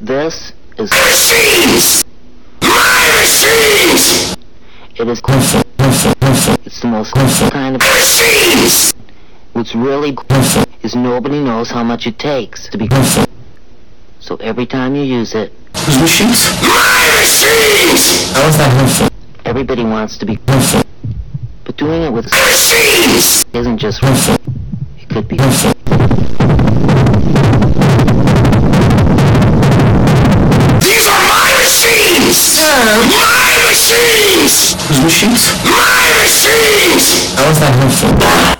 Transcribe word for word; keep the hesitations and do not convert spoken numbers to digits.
This is machines! My machines! It is It's the most kind of machines! What's really is nobody knows how much it takes to be so every time you use it, Whose machines? My machines! How is that helpful? everybody wants to be but doing it with Machines! isn't just it could be These are my machines! My machines! Whose machines? My machines! How is that helpful?